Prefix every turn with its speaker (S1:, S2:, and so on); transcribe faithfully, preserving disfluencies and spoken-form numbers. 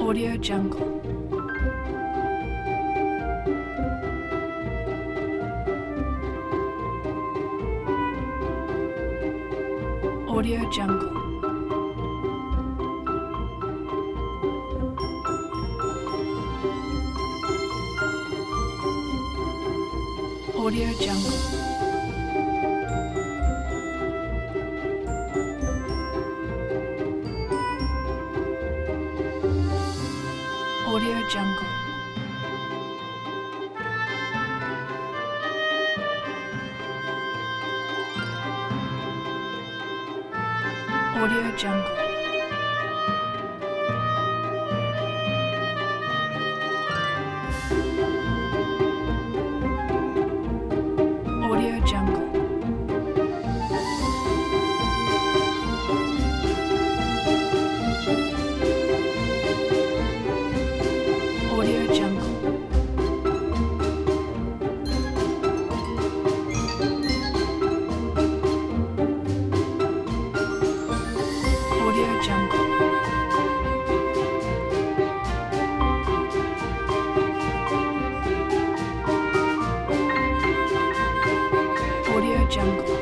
S1: Audio Jungle. Audio Jungle. Audio Jungle. Audio Jungle. Audio Jungle. Audio Jungle. Audio Jungle. Audio Jungle. Audio Jungle.